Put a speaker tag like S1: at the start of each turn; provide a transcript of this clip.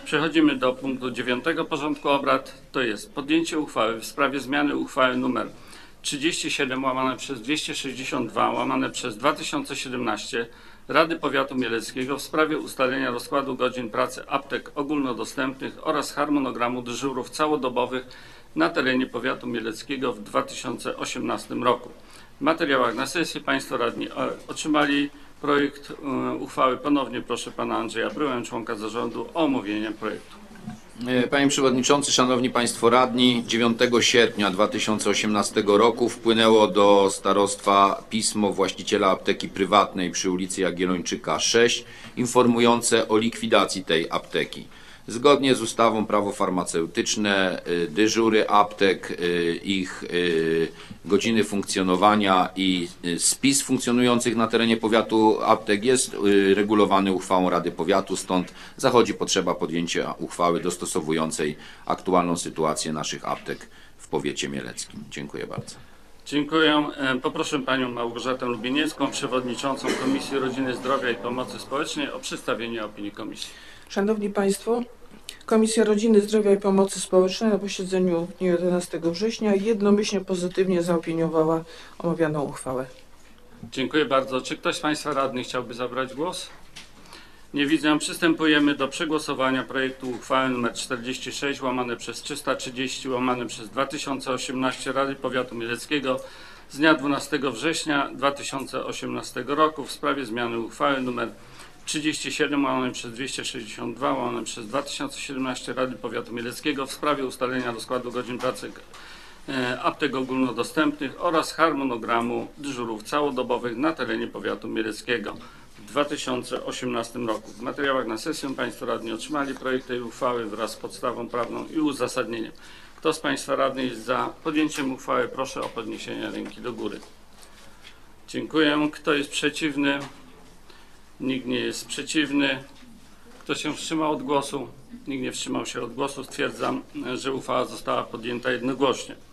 S1: Przechodzimy do punktu 9 porządku obrad. To jest podjęcie uchwały w sprawie zmiany uchwały nr 37 łamane przez 262 łamane przez 2017 Rady Powiatu Mieleckiego w sprawie ustalenia rozkładu godzin pracy aptek ogólnodostępnych oraz harmonogramu dyżurów całodobowych na terenie Powiatu Mieleckiego w 2018 roku. W materiałach na sesji Państwo radni otrzymali projekt uchwały. Ponownie proszę Pana Andrzeja Bryłę, członka zarządu, o omówienie projektu.
S2: Panie Przewodniczący, Szanowni Państwo Radni, 9 sierpnia 2018 roku wpłynęło do starostwa pismo właściciela apteki prywatnej przy ulicy Jagiellończyka 6 informujące o likwidacji tej apteki. Zgodnie z ustawą Prawo farmaceutyczne dyżury aptek, ich godziny funkcjonowania i spis funkcjonujących na terenie powiatu aptek jest regulowany uchwałą Rady Powiatu, stąd zachodzi potrzeba podjęcia uchwały dostosowującej aktualną sytuację naszych aptek w powiecie mieleckim. Dziękuję bardzo.
S1: Dziękuję. Poproszę Panią Małgorzatę Lubieniecką, Przewodniczącą Komisji Rodziny, Zdrowia i Pomocy Społecznej o przedstawienie opinii Komisji.
S3: Szanowni Państwo, Komisja Rodziny, Zdrowia i Pomocy Społecznej na posiedzeniu w dniu 11 września jednomyślnie pozytywnie zaopiniowała omawianą uchwałę.
S1: Dziękuję bardzo. Czy ktoś z Państwa radnych chciałby zabrać głos? Nie widzę. Przystępujemy do przegłosowania projektu uchwały nr 46 łamane przez 330 łamane przez 2018 Rady Powiatu Mieleckiego z dnia 12 września 2018 roku w sprawie zmiany uchwały nr 37 łamane przez 262 łamane przez 2017 Rady Powiatu Mieleckiego w sprawie ustalenia rozkładu godzin pracy aptek ogólnodostępnych oraz harmonogramu dyżurów całodobowych na terenie Powiatu Mieleckiego w 2018 roku. W materiałach na sesję Państwo radni otrzymali projekt tej uchwały wraz z podstawą prawną i uzasadnieniem. Kto z Państwa radnych jest za podjęciem uchwały, proszę o podniesienie ręki do góry. Dziękuję. Kto jest przeciwny? Nikt nie jest przeciwny. Kto się wstrzymał od głosu? Nikt nie wstrzymał się od głosu. Stwierdzam, że uchwała została podjęta jednogłośnie.